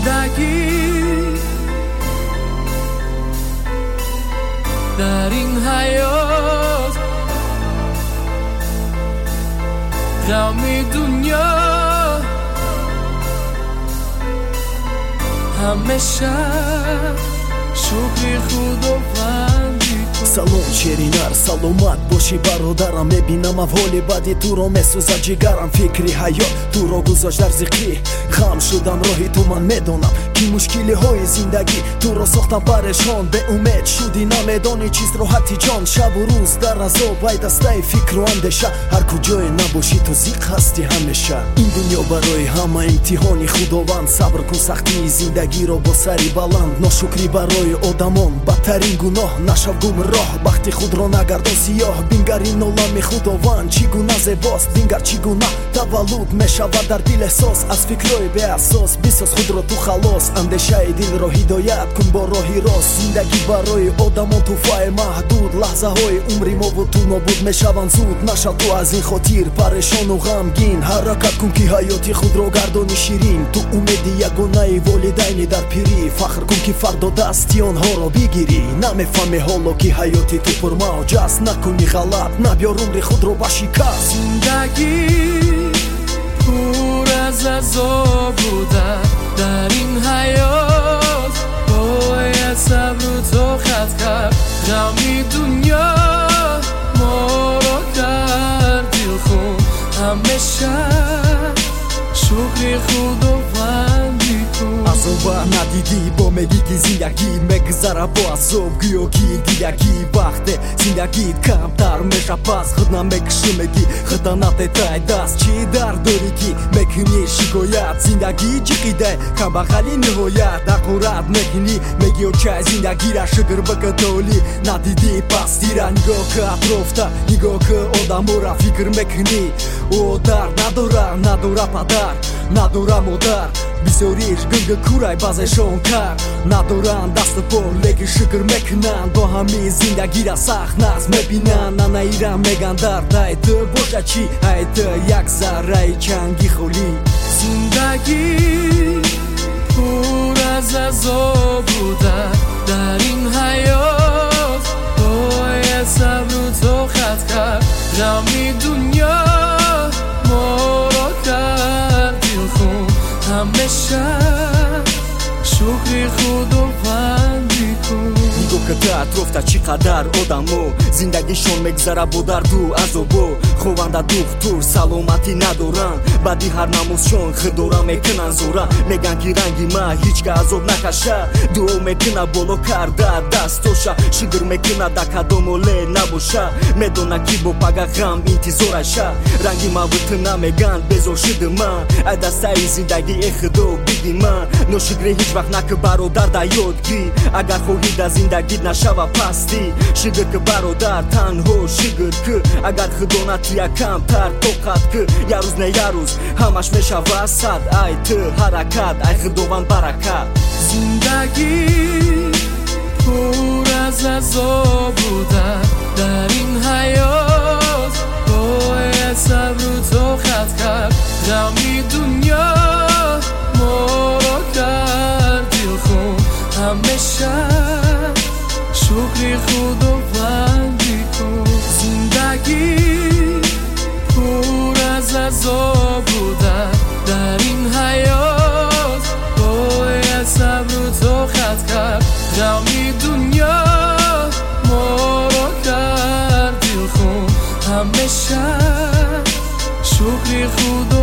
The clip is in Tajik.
زندگی در این حیات غم دنیا همیشه شکر خداوندی Салом черинар, саломат боши бародарам мебинам авҳоли бади туро месӯзад ҷигарам фикри ҳаёт туро гузошт дар зиқӣ хам шудам роҳи ту ман медонам ки мушкилиҳои зиндагӣ туро сохтам парешон беумед шудӣ намедонӣ чист роҳати ҷон шабу рӯз дар азоб ай дастаи фикру андеша ҳар куҷое набошӣ ту зиқ ҳастӣ ҳамеша ин дунё барои ҳама имтиҳони худованд сабр кун сахтии зиндагиро бо сари баланд ношукрӣ барои одамон бадтарин гуноҳ нашав гумроҳ бахти худро нагардон сиёҳ бингар ин олами худованд чӣ гуна зебост бингар чӣ гуна таваллуд мешавад дар дил эҳсос аз фикрҳои беасос бисоз худро ту халос андешаи дилро ҳидоят кун бо роҳи рост зиндагӣ барои одамон туҳфаи маҳдуд лаҳзаҳои умри мову ту нобуд мешаванд зуд нашав ту аз ин хотир парешону ғамгин ҳаракат кун ки ҳаёти худро гардони ширин ту умеди ягонаи волидайни дар пирӣ фахр кун ки фардо дасти онҳоро бигирӣ намефаҳме ҳоло ки ҳаёти ту пурмавҷ аст накуни ғалат набёр умри худро ба шикаст زندگی پر از عذاب بوده در این حیات باید صبر و طاقت کرد غم دنیا ما را کرد دلخون همیشه شکر خداوندی کن азоба надидӣ бо мегӣ ки зиндагӣ мегзара бо азоб гӯё ки дилягӣ вақте зиндагиит камтар меша пас худ намекушӣ мегӣ хиданатетай даст чӣ дард дорӣ ки мекунӣ шикоят зиндагӣ ҷиқидай камбағали ниҳоят ақурат мекунӣ мегӣ очай зиндагира шукр бикатолӣ надидӣ пастира нигоҳ ки атрофта нигоҳ ки одамора фикр мекунӣ о дард надора падар надора модар бисёриш гӯга курай баъзешон кар надоранд дасту по лекин шукр мекунанд бо ҳамин зиндагира сахт нағз мебинанд нанаира меган дард ай ту боша чӣ ай ту як зарраи чанги холӣ زندگی پر از عذاب بوده در این حیات باید صبر و طاقت کرد غم دنیا ما را کرد دلخون همیشه شکر خداوندی کن нигоҳ карда атрофта чӣ қадар одамо зиндагишон мегзара бо дарду азобо хованда духтур саломатӣ надоранд баъди ҳар намозшон хидора мекунанд зора меган ки ранги ма ҳичка азоб накаша дуо мекуна боло карда дастоша шукр мекуна дакадомоле набоша медона ки бо пага ғам интизораша ранги мавуту намеган безор шудима ай дастаи зиндагӣ э худо бидима ношукрӣ ҳеҷ вақт накӣ бародар дар ёд гир агар хоҳӣ дар зиндагӣ нашава пастӣ шукр ки бародар танҳо шукр ки агар хидонату якам тар тоқат ки як рӯз не як рӯз ҳамаш мешава сад ай ту ҳаракат ай худованд баракат زندگی پر از عذاب بوده در این حیات باید صبر و طاقت کرد غم دنیا ما را کرد دلخون همیشه شکر خداوندی کن زندگی پر از عذاب بوده در این حیات باید صبر و طاقت کرد غم دنیا ما را کرد دلخون همیشه شکر خدا